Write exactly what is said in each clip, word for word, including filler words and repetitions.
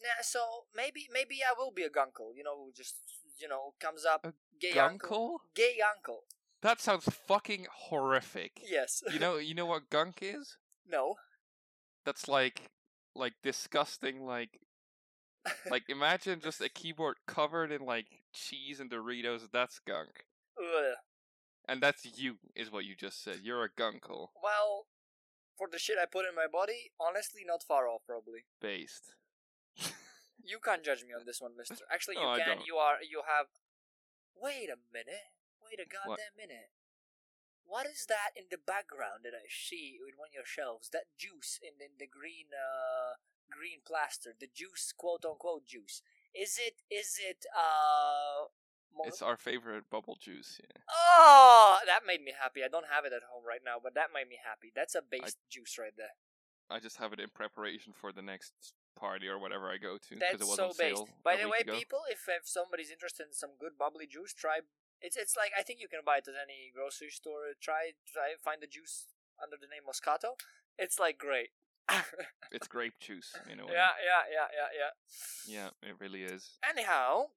Yeah, so maybe maybe I will be a gunkle. You know, who just you know comes up A gay uncle, gunkle? gay uncle. That sounds fucking horrific. Yes. You know, you know what gunk is? No. That's like, like disgusting. Like, like imagine just a keyboard covered in like cheese and Doritos. That's gunk. Ugh. And that's you, is what you just said. You're a gunkle. Well, for the shit I put in my body, honestly, not far off, probably. Based. You can't judge me on this one, mister. Actually, you No, I can. don't. You are. You have. Wait a minute. Wait a What? goddamn minute. What is that in the background that I see in one of your shelves? That juice in, in the green uh green plaster. The juice, quote unquote juice. Is it? Is it? Uh. Mo- It's our favorite bubble juice. Yeah. Oh, that made me happy. I don't have it at home right now, but that made me happy. That's a based juice right there. I just have it in preparation for the next party or whatever I go to. 'cause That's it was so on sale based. By a the week way, ago. people, if, if somebody's interested in some good bubbly juice, try. It's it's like I think you can buy it at any grocery store. Try try find the juice under the name Moscato. It's like great. It's grape juice, you know. Yeah, yeah, yeah, yeah, yeah. Yeah, it really is. Anyhow,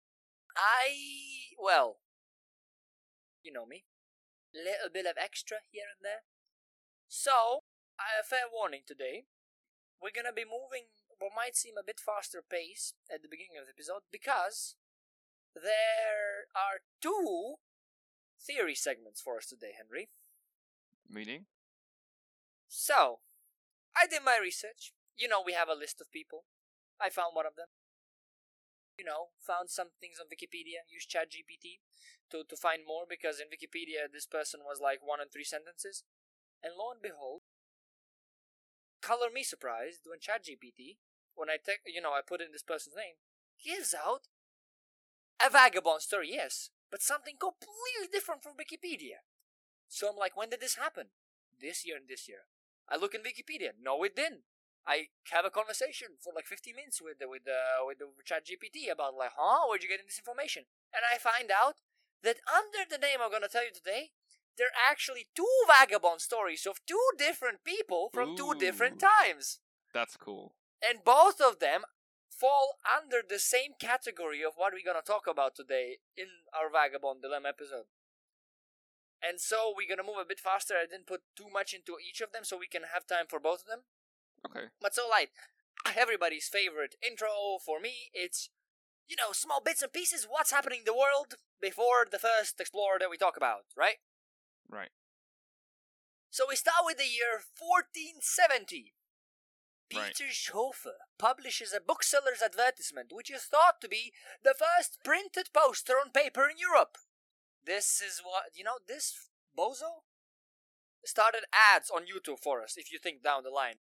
I well, you know me, little bit of extra here and there. So, a fair warning today. We're gonna be moving what might seem a bit faster pace at the beginning of the episode because there are two theory segments for us today, Henry. Meaning? So, I did my research. You know, we have a list of people. I found one of them. You know, found some things on Wikipedia, used ChatGPT to, to find more because in Wikipedia this person was like one in three sentences. And lo and behold, color me surprised when ChatGPT, when I take, you know, I put in this person's name, gives out a vagabond story, yes, but something completely different from Wikipedia. So I'm like, when did this happen? This year and this year. I look in Wikipedia. No, it didn't. I have a conversation for like fifteen minutes with the, with the, with the ChatGPT about like, huh, where'd you get this information? And I find out that under the name I'm gonna tell you today, there are actually two vagabond stories of two different people from two different Ooh. times. That's cool. And both of them fall under the same category of what we're gonna talk about today in our Vagabond Dilemma episode. And so we're gonna move a bit faster. I didn't put too much into each of them so we can have time for both of them. Okay. But so like, everybody's favorite intro for me, it's, you know, small bits and pieces, what's happening in the world before the first explorer that we talk about, right? Right. So we start with the year fourteen seventy. Peter Right. Schoeffer publishes a bookseller's advertisement, which is thought to be the first printed poster on paper in Europe. This is what, you know, this bozo started ads on YouTube for us, if you think down the line.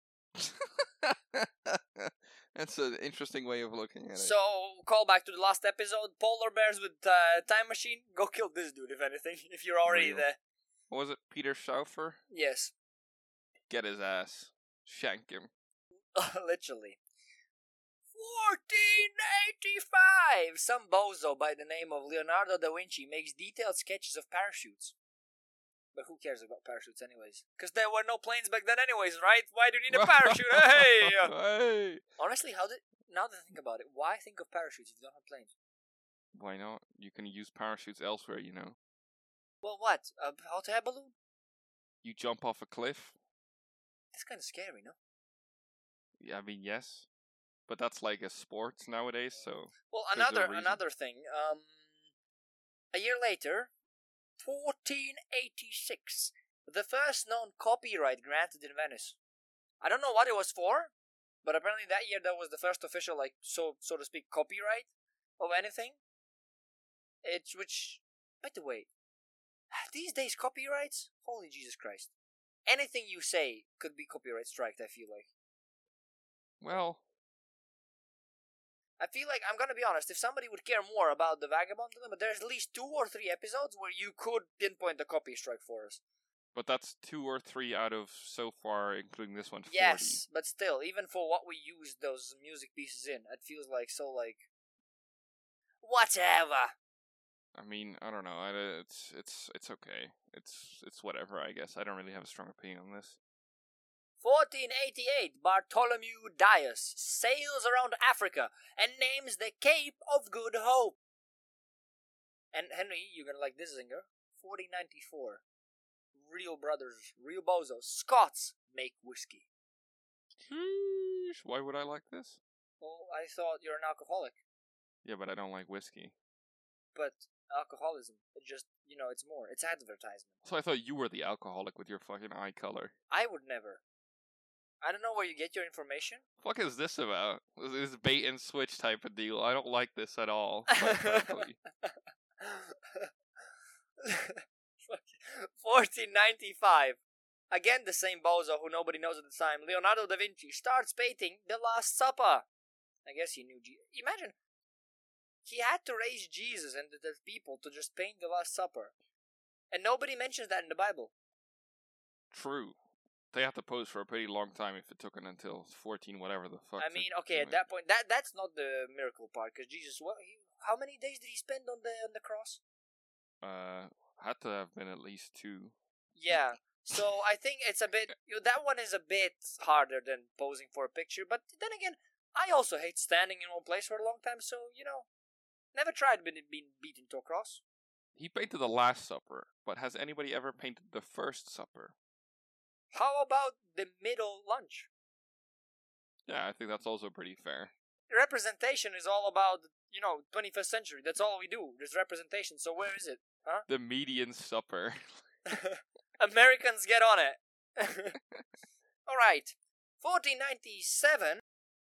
That's an interesting way of looking at it. So, call back to the last episode, polar bears with uh, time machine, go kill this dude, if anything, if you're already Real. there. What was it? Peter Schaufer? Yes, Get his ass. Shank him. literally. fourteen eighty-five! Some bozo by the name of Leonardo da Vinci makes detailed sketches of parachutes. But who cares about parachutes anyways? Because there were no planes back then anyways, right? Why do you need a parachute? Hey! Hey! Honestly, how did... Now that I think about it, why think of parachutes if you don't have planes? Why not? You can use parachutes elsewhere, you know. Well, what? A hot air balloon? You jump off a cliff. That's kind of scary, no? Yeah, I mean, yes. But that's like a sport nowadays, so... Well, There's a another reason. another thing. Um, a year later, fourteen eighty-six, the first known copyright granted in Venice. I don't know what it was for, but apparently that year that was the first official, like so so to speak, copyright of anything. It's which, by the way, these days copyrights, holy Jesus Christ, anything you say could be copyright striked. I feel like. Well, I feel like, I'm gonna be honest, if somebody would care more about the Vagabond Dilemma, there's at least two or three episodes where you could pinpoint the copy strike for us. but that's two or three out of, so far, including this one, forty. Yes, but still, even for what we used those music pieces in, it feels like so, like... Whatever! I mean, I don't know. I, it's it's it's okay. It's it's whatever, I guess. I don't really have a strong opinion on this. fourteen eighty-eight, Bartholomew Dias sails around Africa and names the Cape of Good Hope. And Henry, you're gonna like this, Zinger. fourteen ninety-four. Real brothers, real bozos, Scots make whiskey. Sheesh, why would I like this? Well, I thought you're an alcoholic. Yeah, but I don't like whiskey. But alcoholism, it just, you know, it's more. It's advertisement. So I thought you were the alcoholic with your fucking eye color. I would never. I don't know where you get your information. What the fuck is this about? This is bait and switch type of deal. I don't like this at all, quite frankly. fourteen ninety-five. Again, the same bozo who nobody knows at the time, Leonardo da Vinci, starts painting The Last Supper. I guess he knew Jesus. Imagine, he had to raise Jesus and the people to just paint The Last Supper. And nobody mentions that in the Bible. True. They had to pose for a pretty long time if it took it until fourteen whatever the fuck. I mean, okay, at that point, that that's not the miracle part, because Jesus, what? He, how many days did he spend on the on the cross? Uh, had to have been at least two. Yeah. So I think it's a bit, you know, that one is a bit harder than posing for a picture. But then again, I also hate standing in one place for a long time. So, you know, never tried being, being beaten to a cross. He painted the Last Supper, but has anybody ever painted the First Supper? How about the middle lunch? Yeah, I think that's also pretty fair. Representation is all about, you know, twenty-first century. That's all we do. There's representation. So where is it? Huh? The median supper. Americans, get on it. Alright. fourteen ninety-seven.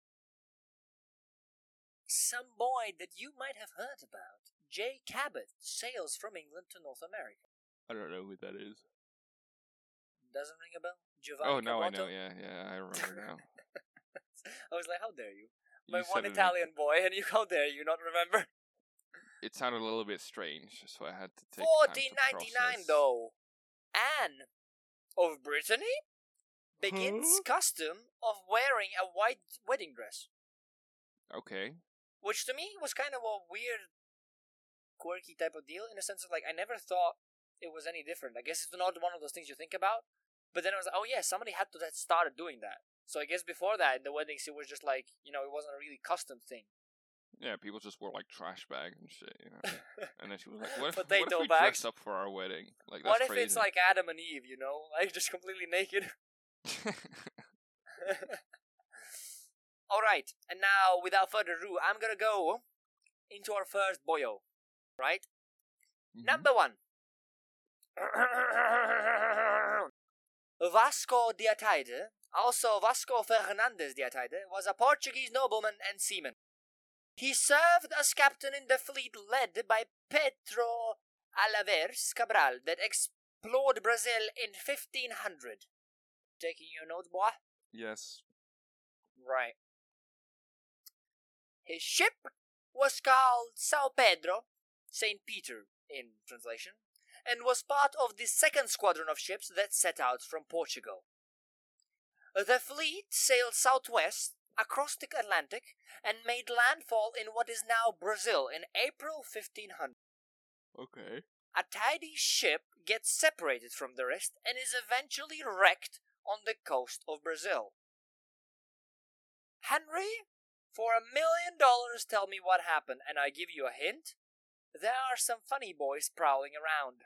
Some boy that you might have heard about, Jay Cabot, sails from England to North America. I don't know who that is. Doesn't ring a bell? Giovanni Oh, no, I Caboto? know, yeah, yeah, I remember now. I was like, how dare you? You My one said it in- Italian boy, and you, how dare you not remember? It sounded a little bit strange, so I had to take fourteen time to ninety-nine, process. though. Anne of Brittany begins Huh? custom of wearing a white wedding dress. Okay. Which to me was kind of a weird, quirky type of deal, in a sense of like, I never thought it was any different. I guess it's not one of those things you think about. But then I was like, oh yeah, somebody had to that started doing that. So I guess before that, in the weddings, it was just like, you know, it wasn't a really custom thing. Yeah, people just wore like trash bags and shit, you know. And then she was like, "What if, what Potato if we bags. dress up for our wedding? Like, that's What if crazy." it's like Adam and Eve, you know? Like, just completely naked? Alright, and now, without further ado, I'm gonna go into our first boyo. Right? Mhm. Number one. Vasco de Ataide, also Vasco Fernandes de Ataide, was a Portuguese nobleman and seaman. He served as captain in the fleet led by Pedro Alaveres Cabral that explored Brazil in fifteen hundred. Taking your notes, boy? Yes. Right. His ship was called Sao Pedro, Saint Peter in translation, and was part of the second squadron of ships that set out from Portugal. The fleet sailed southwest across the Atlantic and made landfall in what is now Brazil in April fifteen hundred. Okay. Ataide's ship gets separated from the rest and is eventually wrecked on the coast of Brazil. Henry, for a million dollars, tell me what happened, and I give you a hint. There are some funny boys prowling around.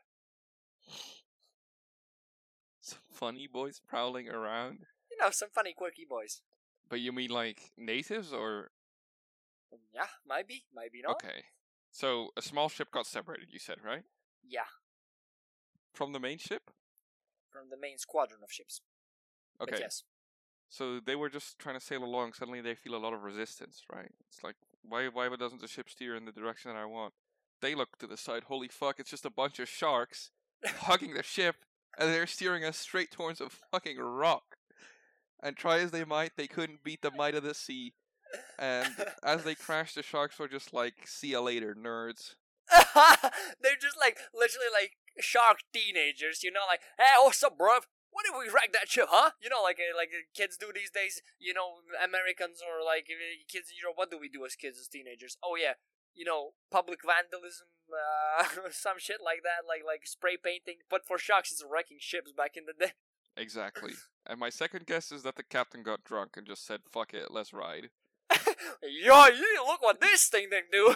Some funny boys prowling around. You know, some funny, quirky boys. But you mean like natives or? Yeah, might be, might be not. Okay. So a small ship got separated, you said, right? Yeah, From the main ship? from the main squadron of ships. Okay. But yes. So they were just trying to sail along. Suddenly they feel a lot of resistance, right? It's like, why why doesn't the ship steer in the direction that I want? They look to the side. Holy fuck, it's just a bunch of sharks hugging the ship, and they're steering us straight towards a fucking rock. And try as they might, they couldn't beat the might of the sea. And as they crashed, the sharks were just like, see ya later, nerds. They're just like, literally like shark teenagers, you know, like, hey, what's up, bruv? What if we wreck that ship, huh? You know, like uh, like uh, kids do these days, you know, Americans or like uh, kids in Europe, what do we do as kids, as teenagers? Oh yeah, you know, public vandalism, uh, some shit like that, like like spray painting, but for sharks it's wrecking ships back in the day. Exactly. And my second guess is that the captain got drunk and just said, fuck it, let's ride. Yo, you look what this thing can do.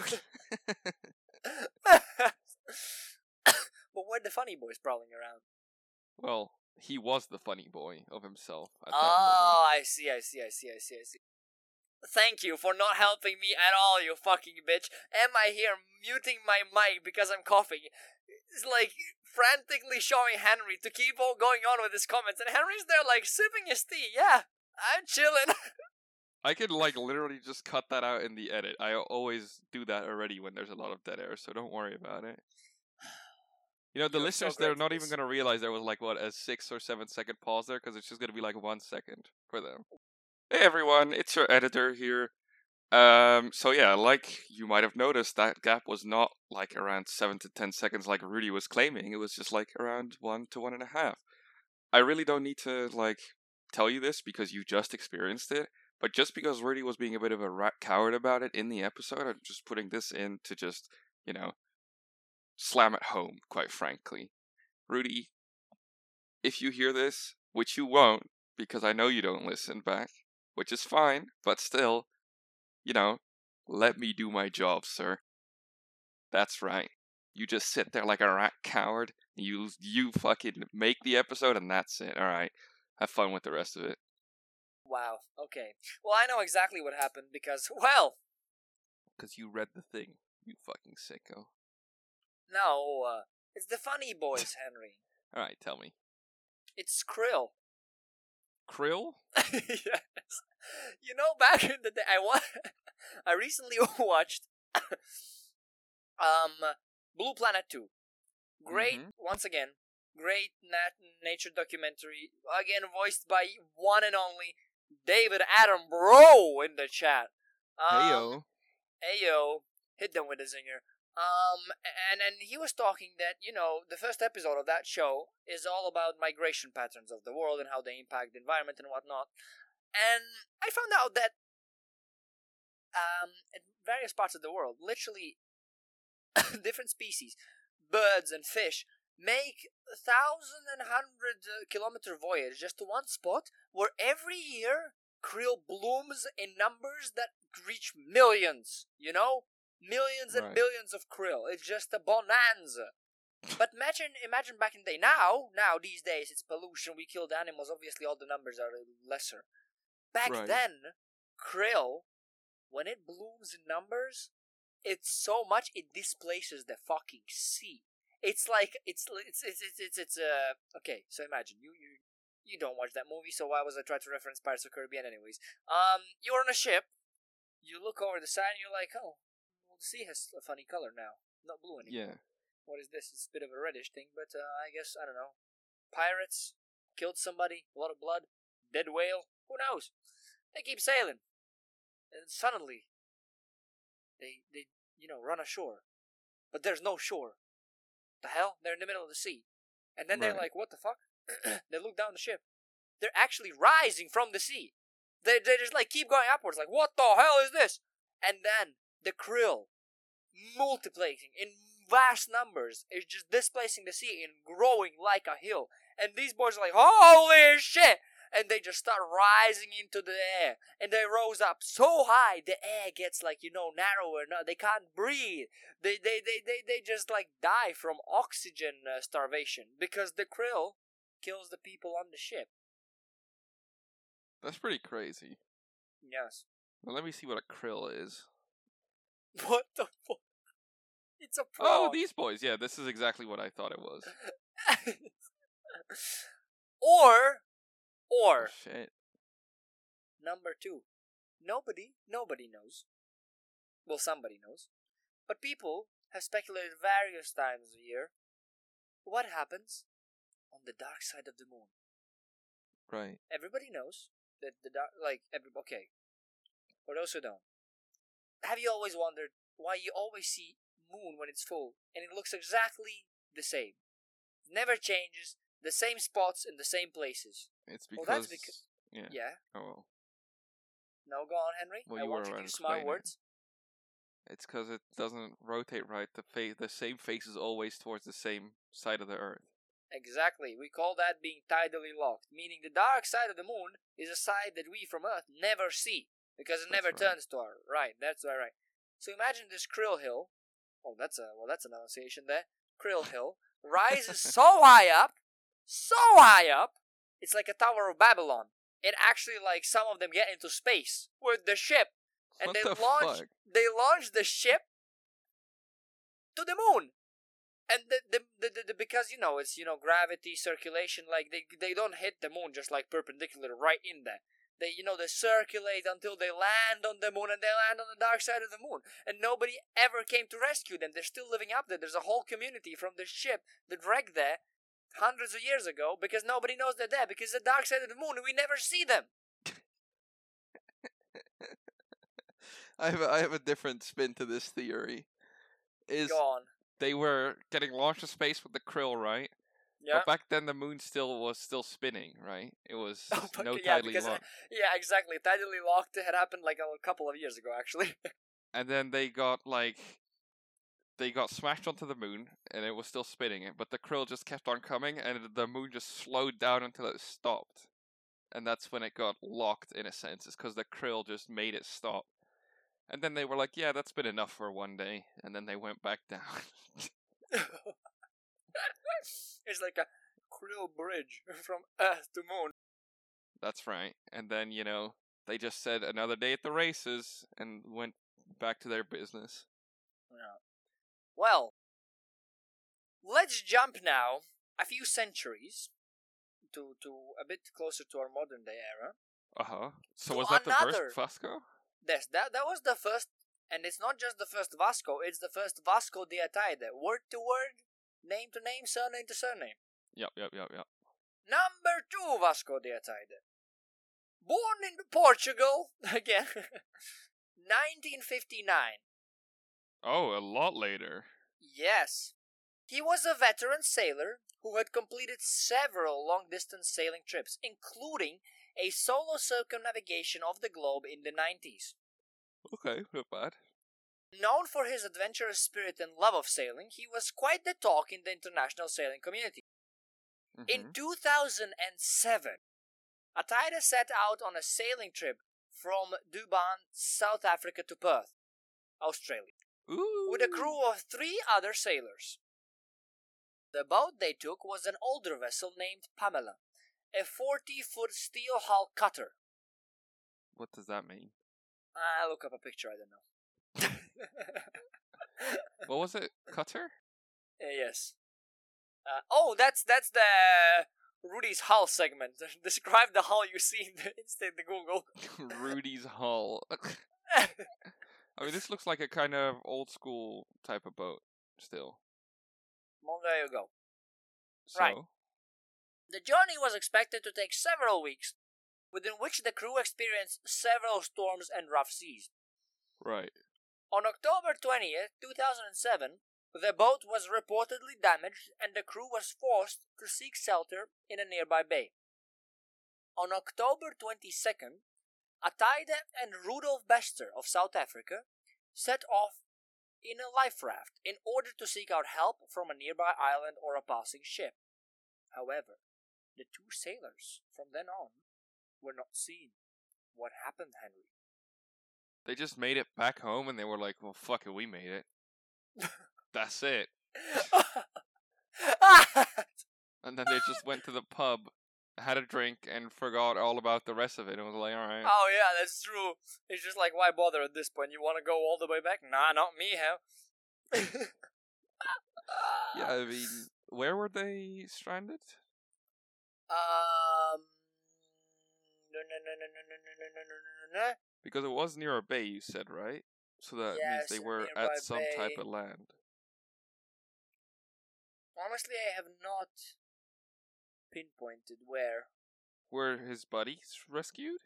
But where the funny boys prowling around? Well, he was the funny boy of himself at that Oh, I see, I see, I see, I see, I see. Thank you for not helping me at all, you fucking bitch. Am I here muting my mic because I'm coughing? It's like frantically showing Henry to keep on going on with his comments, and Henry's there like sipping his tea. Yeah, I'm chilling. I could like literally just cut that out in the edit. I always do that already when there's a lot of dead air, so don't worry about it. You know, the You're so listeners, great they're at not this. even going to realize there was like, what, a six or seven second pause there, because it's just going to be like one second for them. Hey everyone, it's your editor here. Um, so yeah, like you might have noticed, that gap was not like around seven to ten seconds like Rudy was claiming. It was just like around one to one and a half. I really don't need to like tell you this because you just experienced it. But just because Rudy was being a bit of a rat coward about it in the episode, I'm just putting this in to just, you know, slam it home, quite frankly. Rudy, if you hear this, which you won't, because I know you don't listen back, which is fine, but still, you know, let me do my job, sir. That's right. You just sit there like a rat coward. You you fucking make the episode, and that's it. All right, have fun with the rest of it. Wow, okay. Well, I know exactly what happened because, well... Because you read the thing, you fucking sicko. No, uh, it's the funny boys, Henry. All right, tell me. It's Krill. Krill? Yes. You know, back in the day, I wa- I recently watched um Blue Planet two. Great, Mhm. once again, great nat- nature documentary. Again, voiced by one and only David Attenborough in the chat. Um, Heyo. Ayo, hit them with a zinger. Um, and and he was talking that, you know, the first episode of that show is all about migration patterns of the world and how they impact the environment and whatnot. And I found out that um, in various parts of the world, literally different species, birds and fish, make a thousand and hundred uh, kilometer voyage just to one spot where every year krill blooms in numbers that reach millions, you know? Millions and Right. millions of krill. It's just a bonanza. But imagine, imagine back in the day. Now, now these days, it's pollution. We killed animals. Obviously, all the numbers are lesser. Back Right. then, krill, when it blooms in numbers, it's so much it displaces the fucking sea. It's like it's it's it's it's it's, it's uh okay. So imagine you you you don't watch that movie. So why was I trying to reference Pirates of the Caribbean anyways? Um, you're on a ship. You look over the side and you're like, oh, well, the sea has a funny color now, not blue anymore. Yeah. What is this? It's a bit of a reddish thing, but uh, I guess I don't know. Pirates killed somebody, a lot of blood, dead whale. Who knows? They keep sailing, and suddenly they they you know run ashore, but there's no shore. The hell? They're in the middle of the sea, and then they're Right. like, "What the fuck?" They look down the ship. They're actually rising from the sea. They they just like keep going upwards. Like, what the hell is this? And then the krill multiplying in vast numbers is just displacing the sea and growing like a hill. And these boys are like, holy shit! And they just start rising into the air. And they rose up so high, the air gets like, you know, narrower. No, they can't breathe. They, they, they, they, they just like die from oxygen uh, starvation because the krill kills the people on the ship. That's pretty crazy. Yes. Well, let me see what a krill is. What the fuck? It's a Oh, prawn. these boys. Yeah, this is exactly what I thought it was. or, Oh, or, shit. number two. Nobody, nobody knows. Well, somebody knows. But people have speculated various times a year what happens on the dark side of the moon. Right. Everybody knows that the dark, like, every, okay. For those who don't, have you always wondered why you always see moon when it's full and it looks exactly the same? Never changes, the same spots in the same places. It's Well, because... that's because- Yeah. Yeah. Oh, well. No, go on, Henry. Well, I you want were you to around use smart explaining it. words. It's because it doesn't rotate right. The fa- the same face is always towards the same side of the Earth. Exactly. We call that being tidally locked, meaning the dark side of the moon is a side that we from Earth never see because it That's never right. turns to our right. That's right. Right. So imagine this Krill Hill. Oh, that's a well, that's an enunciation there. Krill Hill rises so high up, so high up. It's like a Tower of Babylon. It actually, like, some of them get into space with the ship, and What they the launch. fuck? They launch the ship to the moon. And the, the, the, the, the because you know it's you know gravity circulation, like they they don't hit the moon just like perpendicular right in there. They you know they circulate until they land on the moon, and they land on the dark side of the moon, and nobody ever came to rescue them. They're still living up there. There's a whole community from the ship that wrecked there hundreds of years ago because nobody knows they're there because the dark side of the moon and we never see them. I have a, I have a different spin to this theory. Is Go on. they were getting launched to space with the Krill, right? Yeah. But back then the moon still was still spinning, right? It was Oh, fuck, no yeah, tidally because, uh, locked. yeah, exactly. Tidally locked had happened like a couple of years ago, actually. And then they got like they got smashed onto the moon, and it was still spinning it. But the Krill just kept on coming, and the moon just slowed down until it stopped. And that's when it got locked, in a sense. It's because the Krill just made it stop. And then they were like, yeah, that's been enough for one day. And then they went back down. It's like a Krill bridge from Earth to moon. That's right. And then, you know, they just said another day at the races and went back to their business. Yeah. Well, let's jump now a few centuries to, to a bit closer to our modern day era. Uh-huh. So To was that the another- first Vasco? Yes, that, that was the first, and it's not just the first Vasco, it's the first Vasco de Ataide. Word to word, name to name, surname to surname. Yep, yep, yep, yep. Number two Vasco de Ataide. Born in Portugal, again, nineteen fifty-nine. Oh, a lot later. Yes. He was a veteran sailor who had completed several long-distance sailing trips, including a solo circumnavigation of the globe in the nineties. Okay, not bad. Known for his adventurous spirit and love of sailing, he was quite the talk in the international sailing community. Mhm. In two thousand seven, Ataide set out on a sailing trip from Durban, South Africa to Perth, Australia, Ooh. with a crew of three other sailors. The boat they took was an older vessel named Pamela, a forty-foot steel hull cutter. What does that mean? Ah, look up a picture, I don't know. What was it? Cutter? Uh, yes. Uh, oh, that's that's the Rudy's Hull segment. Describe the hull you see in the instant Google. Rudy's Hull. I mean, this looks like a kind of old school type of boat, still. Well, there you go. So, Right. The journey was expected to take several weeks, within which the crew experienced several storms and rough seas. right. On October twentieth, two thousand seven, the boat was reportedly damaged and the crew was forced to seek shelter in a nearby bay. On October twenty-second, Ataide and Rudolf Bester of South Africa set off in a life raft in order to seek out help from a nearby island or a passing ship. However, the two sailors from then on were not seen. What happened, Henry? They just made it back home and they were like, well, fuck it, we made it. That's it. And then they just went to the pub, had a drink, and forgot all about the rest of it. And was like, alright. Oh yeah, that's true. It's just like, why bother at this point? You want to go all the way back? Nah, not me, hell. Yeah, I mean, where were they stranded? Um. No, no, no, no, no, no, no, no, no, no, no. Because it was near a bay, you said, right? So that Yes, means they a were nearby at some type bay. of land. Honestly, I have not pinpointed where. Were his buddies rescued?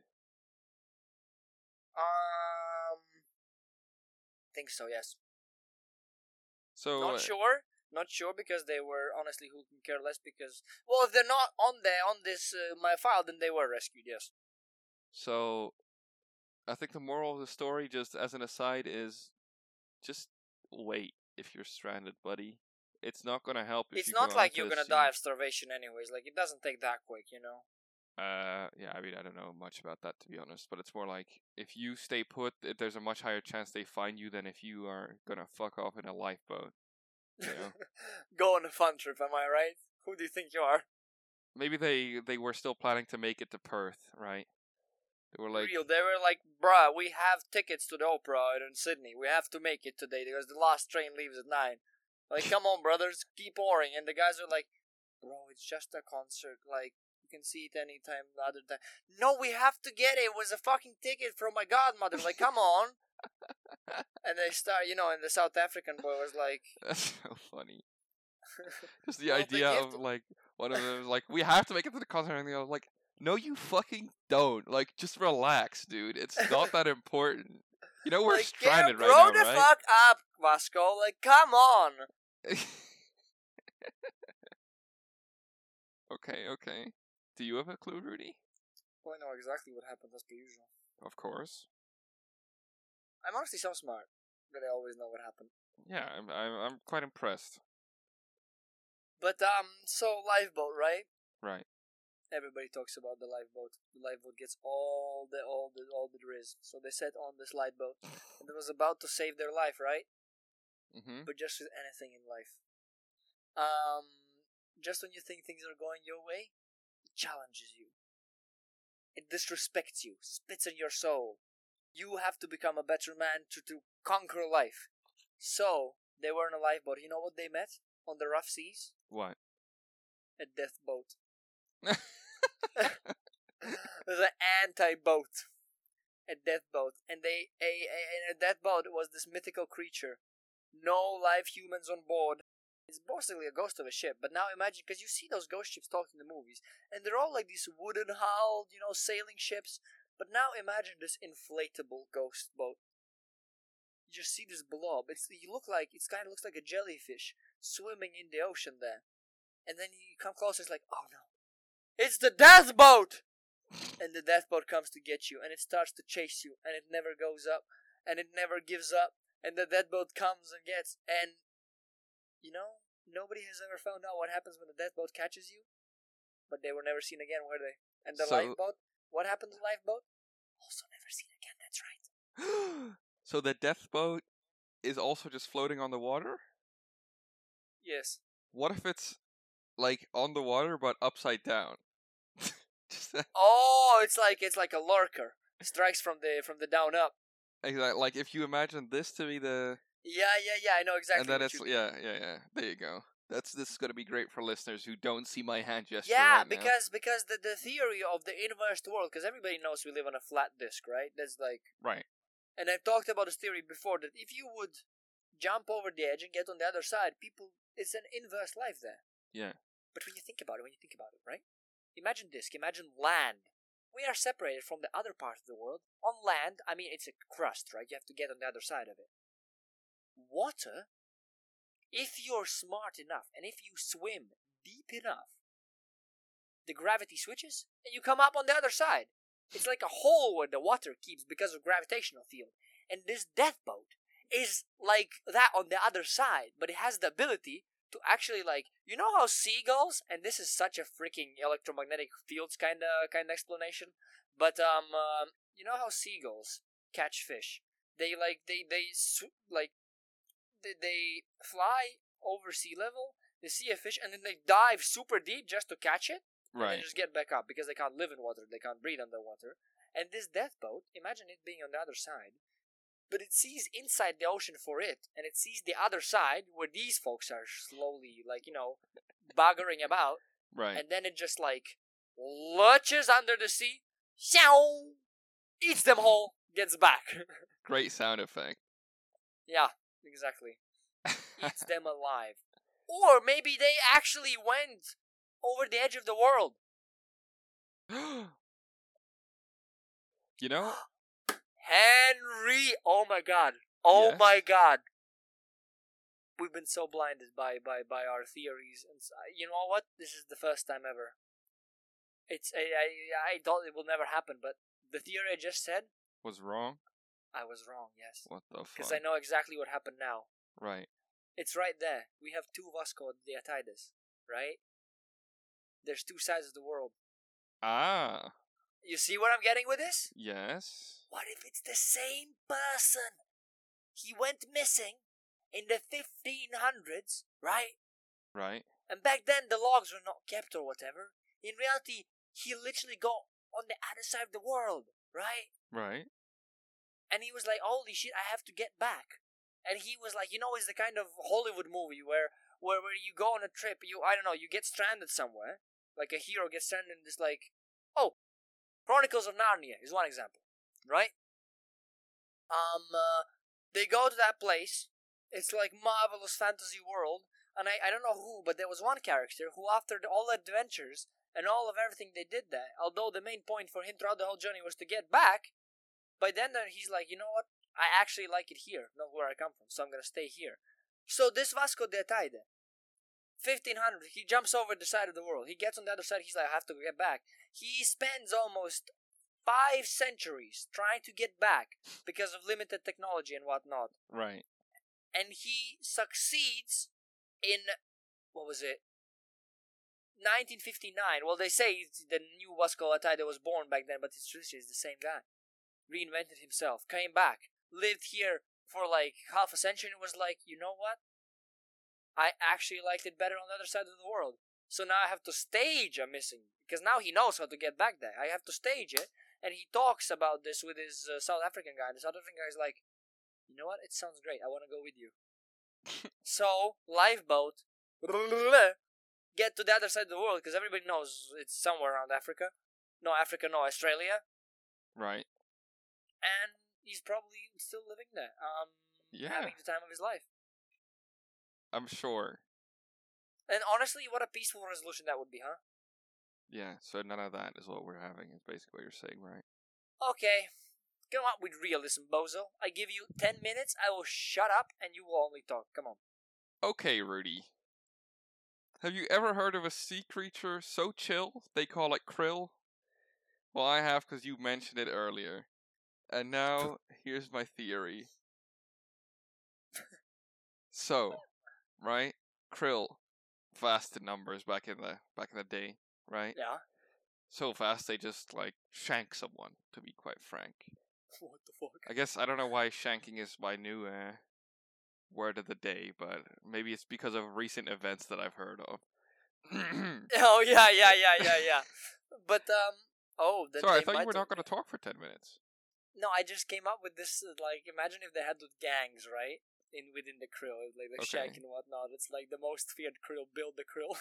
Um. Think so. Yes. So Not uh, sure. Not sure because they were honestly who can care less because well if they're not on there on this uh, my file then they were rescued, yes. So, I think the moral of the story, just as an aside, is just wait if you're stranded, buddy. it's not gonna help if It's you not go like onto you're the gonna sea. die of starvation anyways. Like, it doesn't take that quick, you know? Uh, yeah, I mean, I don't know much about that, to be honest, but it's more like if you stay put, th- there's a much higher chance they find you than if you are gonna fuck off in a lifeboat. You know? Go on a fun trip, am I right? Who do you think you are? Maybe they they were still planning to make it to Perth, right? They were like, Real. They were like, bruh, we have tickets to the opera in Sydney. We have to make it today because the last train leaves at nine. Like, come on, brothers, keep pouring. And the guys are like, bro, it's just a concert. Like, you can see it anytime, other time. No, we have to get it. It was a fucking ticket from my godmother. Like, come on. And they start, you know, and the South African boy was like, that's so funny. Just the Well, they idea give of to- like one of them was like, we have to make it to the concert, and the other like, no, you fucking don't. Like, just relax, dude. It's not that important. You know we're like, stranded yeah, right grow now, the right? fuck up, Vasco. Like, come on. Okay, okay. Do you have a clue, Rudy? Well, I know exactly what happened as per usual. Of course. I'm honestly so smart that I always know what happened. Yeah, I'm I'm, I'm quite impressed. But, um, so lifeboat, right? Right. Everybody talks about the lifeboat. The lifeboat gets all the all the all the riz. So they set on this lifeboat, and it was about to save their life, right? Mm-hmm. But just with anything in life, um, just when you think things are going your way, it challenges you. It disrespects you, spits in your soul. You have to become a better man to to conquer life. So they were in a lifeboat. You know what they met on the rough seas? What? A death boat. There's an anti-boat, a death boat, and they a, a a death boat was this mythical creature. No live humans on board. It's basically a ghost of a ship. But now imagine, because you see those ghost ships talked in the movies, and they're all like these wooden hulled, you know, sailing ships. But now imagine this inflatable ghost boat. You just see this blob. It's you look like it's kind of looks like a jellyfish swimming in the ocean there, and then you come closer. It's like, oh no. It's the death boat! And the death boat comes to get you, and it starts to chase you, and it never goes up, and it never gives up, and the death boat comes and gets, and, you know, nobody has ever found out what happens when the death boat catches you, but they were never seen again, were they? And the So- lifeboat, what happened to the lifeboat? Also never seen again, that's right. So the death boat is also just floating on the water? Yes. What if it's like on the water but upside down? Just that- Oh, it's like, it's like a lurker. Strikes from the, from the down up. exactly. Like if you imagine this to be the, Yeah, yeah, yeah, I know exactly and then what it's you yeah, yeah, yeah. There you go. That's this is gonna be great for listeners who don't see my hand gesture Yeah, right now. because because the, the theory of the inverse world, because everybody knows we live on a flat disk, right? That's like, Right. and I've talked about this theory before that if you would jump over the edge and get on the other side, people, it's an inverse life there. Yeah. But when you think about it, when you think about it, right? Imagine disk, imagine land. We are separated from the other part of the world. On land, I mean, it's a crust, right? You have to get on the other side of it. Water, if you're smart enough and if you swim deep enough, the gravity switches and you come up on the other side. It's like a hole where the water keeps because of gravitational field. And this death boat is like that on the other side, but it has the ability to actually, like, you know how seagulls, and this is such a freaking electromagnetic fields kind of kind of explanation, but um, um, you know how seagulls catch fish? They like they they sw- like they, they fly over sea level. They see a fish and then they dive super deep just to catch it. And Right. then just get back up because they can't live in water. They can't breathe underwater. And this death boat, imagine it being on the other side, but it sees inside the ocean for it, and it sees the other side where these folks are slowly, like, you know, buggering about, Right. and then it just, like, lurches under the sea, xiao, eats them whole, gets back. Great sound effect. Yeah, exactly. Eats them alive. Or maybe they actually went over the edge of the world. You know? Henry! Oh my god. Oh Yes? my god. We've been so blinded by, by, by our theories. And s- you know what? This is the first time ever. It's I, I, I thought it will never happen, but the theory I just said, Was wrong? I was wrong, yes. What the Because fuck? I know exactly what happened now. Right. It's right there. We have two Vasco de Ataides, right? There's two sides of the world. Ah. You see what I'm getting with this? Yes. What if it's the same person? He went missing in the fifteen hundreds, right? Right. And back then the logs were not kept or whatever. In reality, he literally got on the other side of the world, right? Right. And he was like, holy shit, I have to get back. And he was like, you know, it's the kind of Hollywood movie where, where, where you go on a trip, you, I don't know, you get stranded somewhere. Like a hero gets stranded in this, like, oh, Chronicles of Narnia is one example, right? Um, uh, they go to that place. It's like marvelous fantasy world. And I, I don't know who, but there was one character who, after the, all the adventures and all of everything they did there, although the main point for him throughout the whole journey was to get back, by then he's like, you know what? I actually like it here, not where I come from, so I'm gonna stay here. So this Vasco de Ataide, fifteen hundred, he jumps over the side of the world. He gets on the other side, he's like, I have to get back. He spends almost five centuries trying to get back because of limited technology and whatnot. Right. And he succeeds in, what was it? nineteen fifty-nine. Well, they say the new Vasco Ataide was born back then, but it's tradition is the same guy. Reinvented himself, came back, lived here for like half a century, and was like, you know what? I actually liked it better on the other side of the world. So now I have to stage a missing, because now he knows how to get back there. I have to stage it, and he talks about this with his uh, South African guy. And the South African guy is like, you know what? It sounds great. I want to go with you. So, lifeboat, get to the other side of the world, because everybody knows it's somewhere around Africa. No, Africa, no, Australia. Right. And he's probably still living there, um, Yeah. having the time of his life. I'm sure. And honestly, what a peaceful resolution that would be, huh? Yeah, so none of that is what we're having, is basically what you're saying, right? Okay, come on with realism, bozo. I give you ten minutes, I will shut up, and you will only talk. Come on. Okay, Rudy. Have you ever heard of a sea creature so chill they call it krill? Well, I have, because you mentioned it earlier. And now, here's my theory. So, right? Krill, vast in numbers back in the back in the day, right? Yeah. So fast they just like shank someone, to be quite frank. What the fuck? I guess I don't know why shanking is my new uh, word of the day, but maybe it's because of recent events that I've heard of. Oh yeah, yeah, yeah, yeah, yeah. But um, oh, then Sorry, I they thought you might were have- not going to talk for ten minutes. No, I just came up with this. Uh, like, imagine if they had those gangs, right? In within the krill, like the Okay. shank and whatnot. It's like the most feared krill. Build the krill.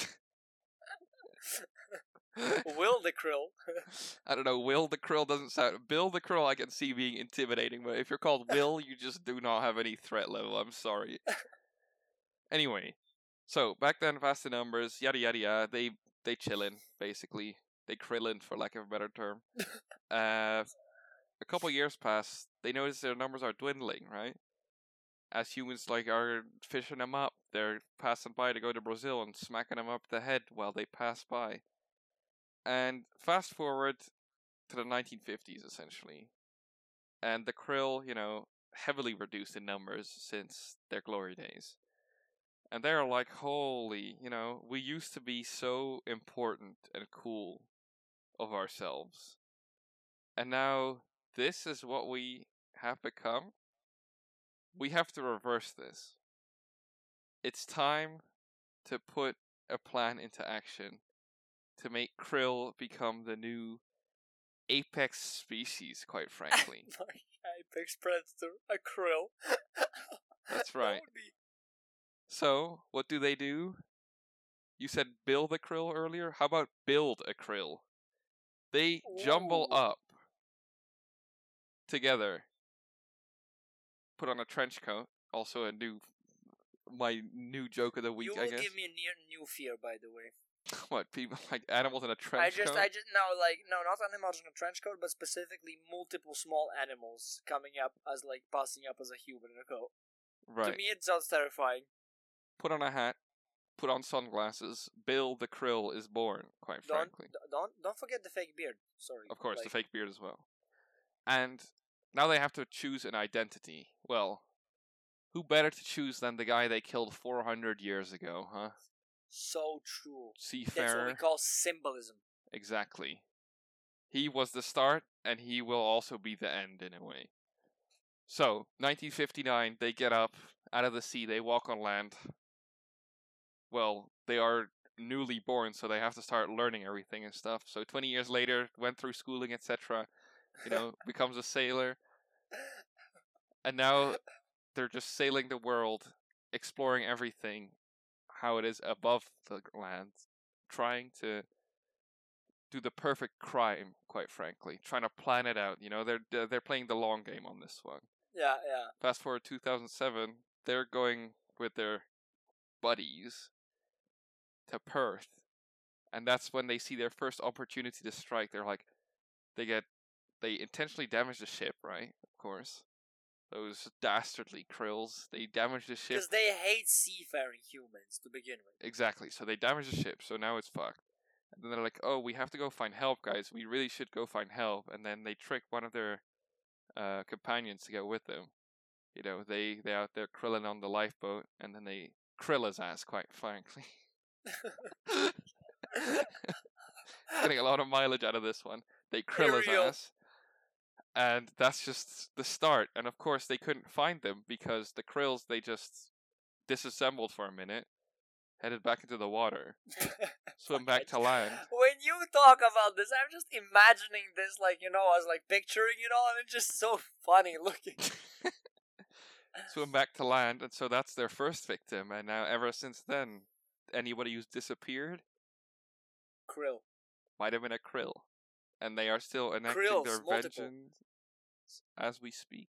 Will the krill? I don't know. Will the Krill doesn't sound. Bill the Krill I can see being intimidating, but if you're called Will, you just do not have any threat level. I'm sorry. Anyway, so back then, vast in numbers, yada yada yada. They they chillin' basically. They krillin' for lack of a better term. uh, a couple years pass. They notice their numbers are dwindling, right? As humans like are fishing them up, they're passing by to go to Brazil and smacking them up the head while they pass by. And fast forward to the nineteen fifties, essentially. And the krill, you know, heavily reduced in numbers since their glory days. And they're like, holy, you know, we used to be so important and cool of ourselves. And now this is what we have become. We have to reverse this. It's time to put a plan into action to make krill become the new apex species, quite frankly. Apex predator, a krill. That's That right. would be- So, what do they do? You said build a krill earlier? How about build a krill? They jumble Ooh. up together, put on a trench coat, also a new, my new joke of the week, You I will guess. give me a near new fear, by the way. What, people like animals in a I trench just, coat? I just, no, like, no, not animals in a trench coat, but specifically multiple small animals coming up as, like, passing up as a human in a coat. Right. To me, it sounds terrifying. Put on a hat, put on sunglasses, Bill the Krill is born, quite Don't, frankly. d- don't, don't forget the fake beard. Sorry. Of course, like, the fake beard as well. And now they have to choose an identity. Well, Who better to choose than the guy they killed four hundred years ago, huh? So true. Seafarer. That's what we call symbolism. Exactly. He was the start, and he will also be the end in a way. So, nineteen fifty-nine, they get up out of the sea, they walk on land. Well, they are newly born, so they have to start learning everything and stuff. So twenty years later, went through schooling, et cetera. You know, becomes a sailor. And now they're just sailing the world, exploring everything, how it is above the land, trying to do the perfect crime, quite frankly, trying to plan it out. You know, they're they're playing the long game on this one. Yeah, yeah. Fast forward two thousand seven, they're going with their buddies to Perth, and that's when they see their first opportunity to strike. They're like, they get, they intentionally damage the ship, right? Of course. Those dastardly Krills, they damage the ship. Because they hate seafaring humans to begin with. Exactly, so they damage the ship, so now it's fucked. And then they're like, oh, we have to go find help, guys. We really should go find help. And then they trick one of their uh, companions to go with them. You know, they, they're out there krilling on the lifeboat, and then they krill his ass, quite frankly. Getting a lot of mileage out of this one. They krill his Ariel. ass. And that's just the start. And of course, they couldn't find them because the krills, they just disassembled for a minute, headed back into the water, swim back to land. When you talk about this, I'm just imagining this, like, you know, I was like picturing it all, and it's just so funny looking. Swim back to land, and so that's their first victim. And now, ever since then, anybody who's disappeared Krill. might have been a krill. And they are still enacting Krills, their multiple. vengeance as we speak.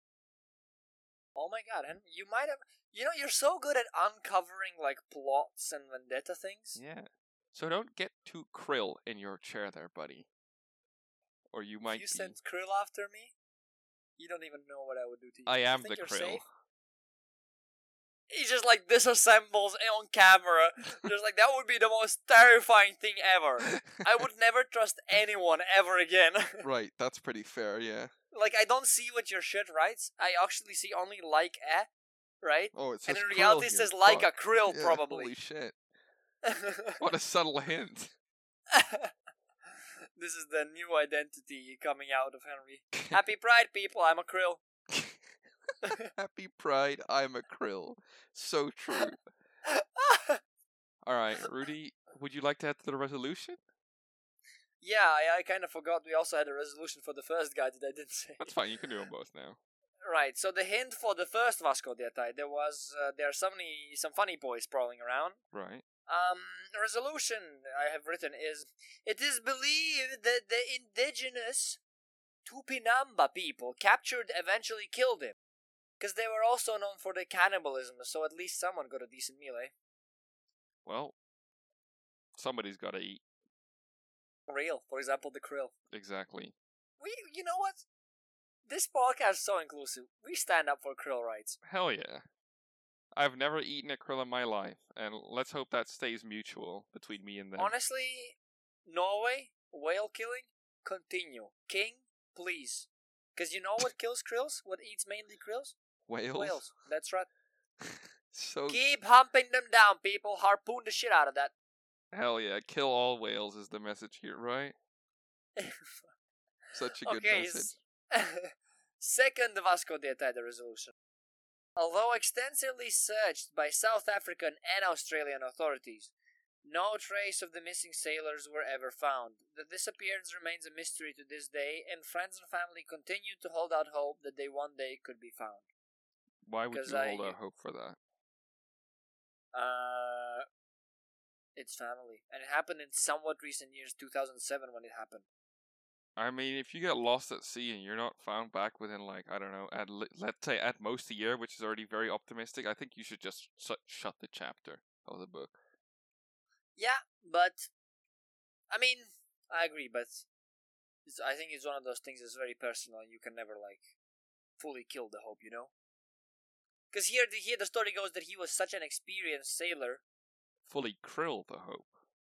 Oh my god, and you might have... You know, you're so good at uncovering, like, plots and vendetta things. Yeah. So don't get too krill in your chair there, buddy. Or you might If you be... sent Krill after me, you don't even know what I would do to you. I am you think the you're krill. safe? He just, like, disassembles on camera. Just like, that would be the most terrifying thing ever. I would never trust anyone ever again. Right, that's pretty fair, yeah. Like, I don't see what your shit writes. I actually see only like a, right? Oh, it says And in krill reality it here. says like Fuck. a krill, Yeah, probably. Holy shit. What a subtle hint. This is the new identity coming out of Henry. Happy Pride, people, I'm a krill. Happy Pride, I'm a krill. So true. Alright, Rudy, would you like to add to the resolution? Yeah, I, I kind of forgot we also had a resolution for the first guy that I didn't say. That's fine, you can do them both now. Right, so the hint for the first Vasco Dietai, there was, uh, there are some, funny- some funny boys prowling around. Right. Um, the resolution I have written is, it is believed that the indigenous Tupinamba people captured eventually killed him. Because they were also known for their cannibalism, so at least someone got a decent meal, eh? Well, somebody's gotta eat. Real, for example, the krill. Exactly. We, you know what? This podcast is so inclusive. We stand up for krill rights. Hell yeah. I've never eaten a krill in my life, and let's hope that stays mutual between me and them. Honestly, Norway, whale killing, continue. King, please. Because you know what kills krills? What eats mainly krills? Whales? Whales. That's right. So Keep humping them down, people. Harpoon the shit out of that. hell yeah, kill all whales is the message here, right? Such a good Okay, message. s- Second Vasco Dietai resolution. Although extensively searched by South African and Australian authorities, no trace of the missing sailors were ever found. The disappearance remains a mystery to this day, and friends and family continue to hold out hope that they one day could be found. Why would 'cause you hold I- out hope for that? Uh, it's family. And it happened in somewhat recent years, two thousand seven when it happened. I mean, if you get lost at sea and you're not found back within, like, I don't know, at li- let's say at most a year, which is already very optimistic, I think you should just su- shut the chapter of the book. Yeah, but I mean, I agree, but it's, I think it's one of those things that's very personal. You can never like fully kill the hope, you know. Because here, the, here the story goes that he was such an experienced sailor. Fully krill the hope.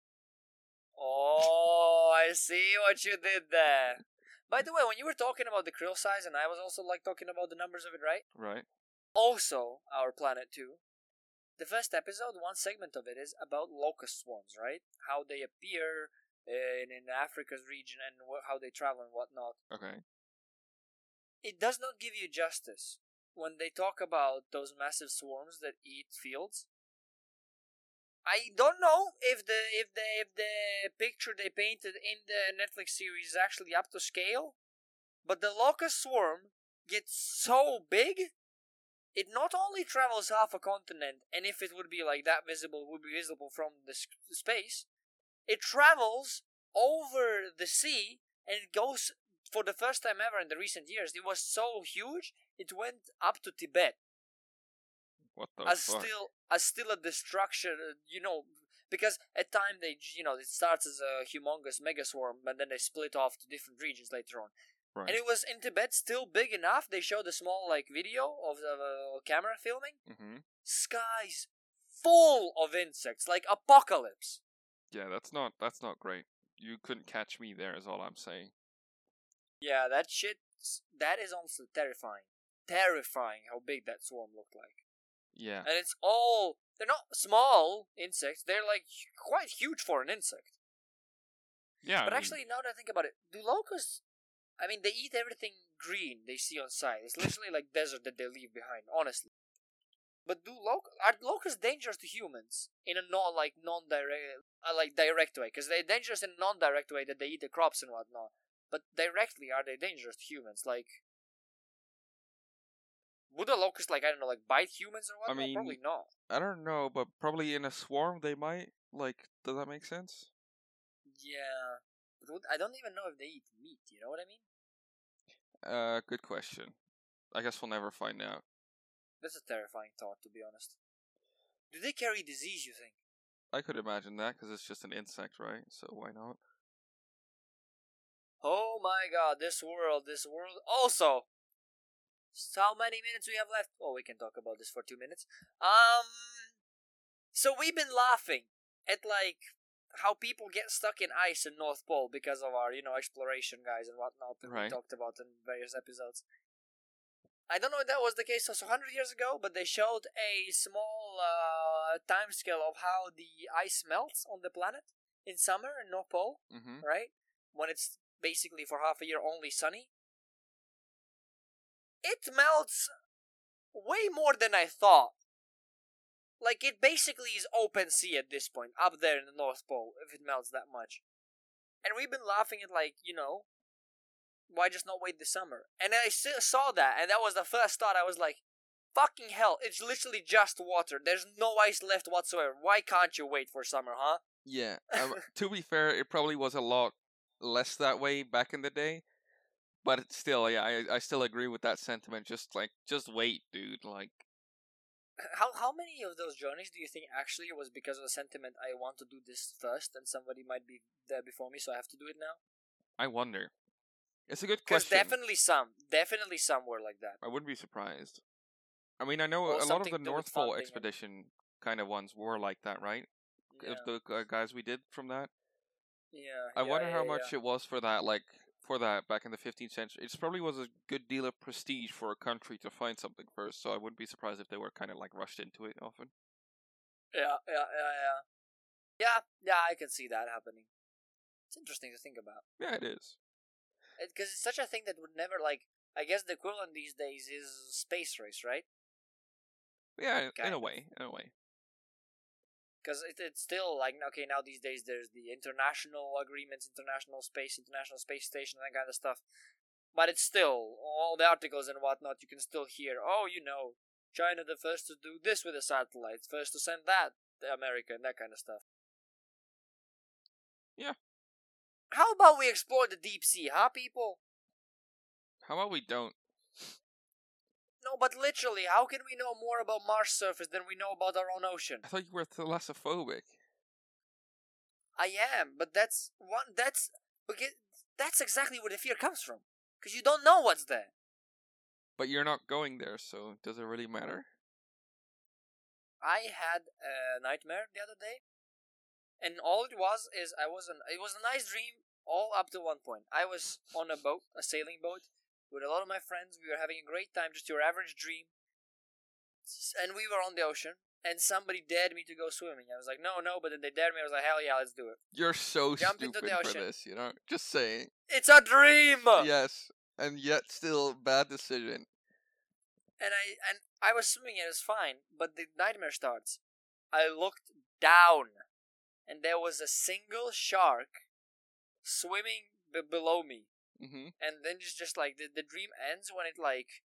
Oh, I see what you did there. By the way, when you were talking about the krill size, and I was also like talking about the numbers of it, right? Right. Also, our planet too. The first episode, one segment of it is about locust swarms, right? How they appear in, in Africa's region and wh- how they travel and whatnot. Okay. It does not give you justice when they talk about those massive swarms that eat fields. I don't know if the if the if the picture they painted in the Netflix series is actually up to scale, but the locust swarm gets so big, it not only travels half a continent, and if it would be like that visible, it would be visible from the s- space. It travels over the sea, and it goes for the first time ever in the recent years. It was so huge, it went up to Tibet. What the as fuck? still as still a destruction, uh, you know, because at time they, you know, it starts as a humongous mega swarm, and then they split off to different regions later on. Right. And it was in Tibet still big enough. They showed a small like video of the uh, camera filming. Mm-hmm. Skies full of insects, like apocalypse. Yeah, that's not that's not great. You couldn't catch me there, is all I'm saying. Yeah, that shit. That is honestly terrifying. Terrifying how big that swarm looked like. Yeah. And it's all, they're not small insects, they're like quite huge for an insect. Yeah. But I mean, actually, now that I think about it, do locusts, I mean, they eat everything green they see on sight. It's literally like desert that they leave behind, honestly. But do loc are locusts dangerous to humans in a non like non-direct uh, like direct way? Because they're dangerous in a non-direct way that they eat the crops and whatnot. But directly, are they dangerous to humans? Like, would a locust, like, I don't know, like bite humans or whatnot? mean, Probably not. I don't know, but probably in a swarm they might. Like, does that make sense? Yeah, but would, I don't even know if they eat meat. You know what I mean? Uh, good question. I guess we'll never find out. That's a terrifying thought, to be honest. Do they carry disease? You think? I could imagine that because it's just an insect, right? So why not? Oh my god, this world, this world. Also, so how many minutes we have left? Oh, we can talk about this for two minutes. Um, so we've been laughing at like how people get stuck in ice in North Pole because of our, you know, exploration guys and whatnot that Right. we talked about in various episodes. I don't know if that was the case also one hundred years ago, but they showed a small uh, time scale of how the ice melts on the planet in summer in North Pole, Mm-hmm. right? When it's basically for half a year only sunny. It melts way more than I thought. Like, it basically is open sea at this point, up there in the North Pole, if it melts that much. And we've been laughing at, like, you know, why just not wait the summer? And I still saw that, and that was the first thought. I was like, fucking hell, it's literally just water. There's no ice left whatsoever. Why can't you wait for summer, huh? Yeah. Um, to be fair, it probably was a lot less that way back in the day, but it's still, yeah, I I still agree with that sentiment. Just like, just wait, dude. Like, How how many of those journeys do you think actually was because of the sentiment I want to do this first and somebody might be there before me, so I have to do it now? I wonder. It's a good Because question. definitely some, definitely some were like that. I wouldn't be surprised. I mean, I know Or a lot of something the to do with North Pole funding and- expedition kind of ones were like that, right? Yeah, Of the uh, guys we did from that. yeah. I yeah, wonder yeah, how yeah. much it was for that, like for that back in the fifteenth century. It probably was a good deal of prestige for a country to find something first. So I wouldn't be surprised if they were kind of like rushed into it often. Yeah, yeah, yeah, yeah. Yeah, yeah, I can see that happening. It's interesting to think about. Yeah, it is. Because it's such a thing that would never, like, I guess the equivalent these days is space race, right? Yeah, in Kind a of. way, in a way. Because it, it's still, like, okay, now these days there's the international agreements, international space, international space station, that kind of stuff. But it's still, all the articles and whatnot, you can still hear, oh, you know, China the first to do this with the satellites, first to send that to America, and that kind of stuff. Yeah. How about we explore the deep sea, huh, people? How about we don't? No, but literally, how can we know more about Mars surface than we know about our own ocean? I thought you were thalassophobic. I am, but that's one. That's because that's exactly where the fear comes from. Because you don't know what's there. But you're not going there, so does it really matter? I had a nightmare the other day, and all it was is I was an. It was a nice dream all up to one point. I was on a boat, a sailing boat, with a lot of my friends. We were having a great time, just your average dream. S- And we were on the ocean, and somebody dared me to go swimming. I was like, no, no, but then they dared me. I was like, hell yeah, let's do it. You're so Jump into stupid the for ocean. this, you know? Just saying. It's a dream. Yes, and yet still bad decision. And I and I was swimming and it was fine, but the nightmare starts. I looked down, and there was a single shark swimming b- below me. Mm-hmm. And then just just like the the dream ends when it like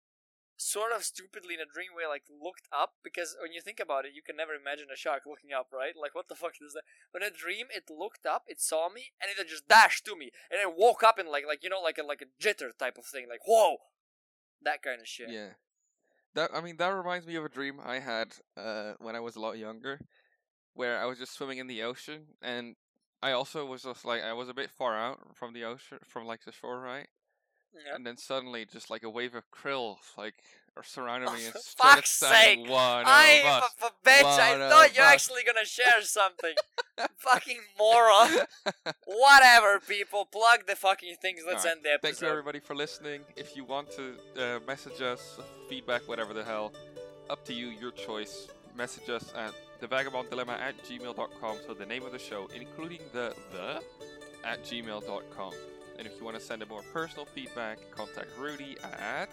sort of stupidly in a dream way like looked up, because when you think about it, you can never imagine a shark looking up, right? Like what the fuck is that? But in a dream, it looked up, it saw me, and it just dashed to me, and it woke up in like like you know like a like a jitter type of thing, like whoa, that kind of shit. Yeah. That I mean that reminds me of a dream I had uh when I was a lot younger, where I was just swimming in the ocean, and I also was just like I was a bit far out from the ocean, from like the shore, right? Yeah. And then suddenly, just like a wave of krill, like surrounded Oh, me and for started fuck's saying, sake! "One I, of us, f- f- bitch, I one thought of you're us." actually gonna share something. Fucking moron. Whatever, people. Plug the fucking things. Let's Alright, end the episode. Thank you everybody for listening. If you want to uh, message us, feedback, whatever the hell, up to you, your choice. Message us at thevagabonddilemma at gmail dot com. So the name of the show, including the the at gmail dot com. And if you want to send a more personal feedback, contact Rudy at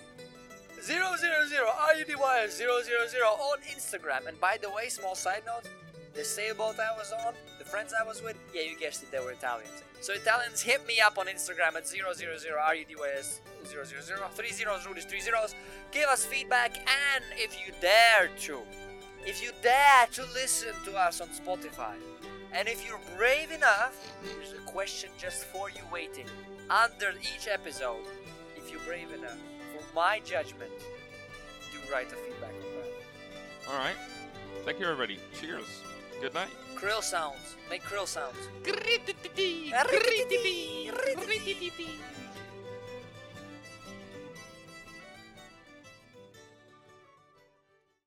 Zero zero zero R U D Y zero zero zero on Instagram. And by the way, small side note, the sailboat I was on, the friends I was with, yeah, you guessed it, they were Italians. So Italians, hit me up on Instagram at zero zero zero R U D Y S zero zero zero. Three zeros, Rudy's three zeros. Give us feedback, and if you dare to, if you dare to listen to us on Spotify, and if you're brave enough, there's a question just for you waiting under each episode. If you're brave enough, for my judgment, do write a feedback on that. Alright. Thank you everybody. Cheers. Good night. Krill sounds. Make krill sounds.